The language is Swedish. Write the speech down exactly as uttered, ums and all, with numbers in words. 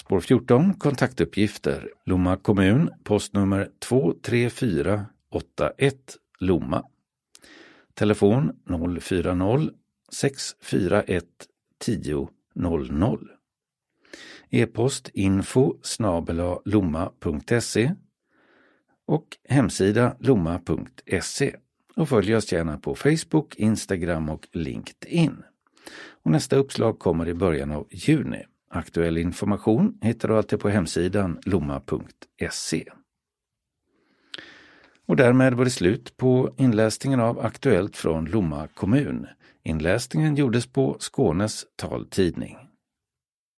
Spår fjorton, kontaktuppgifter. Lomma kommun, postnummer två tre fyra åtta ett, Lomma. Telefon noll fyra noll sex fyra ett tio noll noll. E-post info snabel-a lomma punkt se och hemsida lomma punkt se. Och följ oss gärna på Facebook, Instagram och LinkedIn. Och nästa uppslag kommer i början av juni. Aktuell information hittar du alltid på hemsidan lomma punkt se. Och därmed var det slut på inläsningen av Aktuellt från Lomma kommun. Inläsningen gjordes på Skånes taltidning.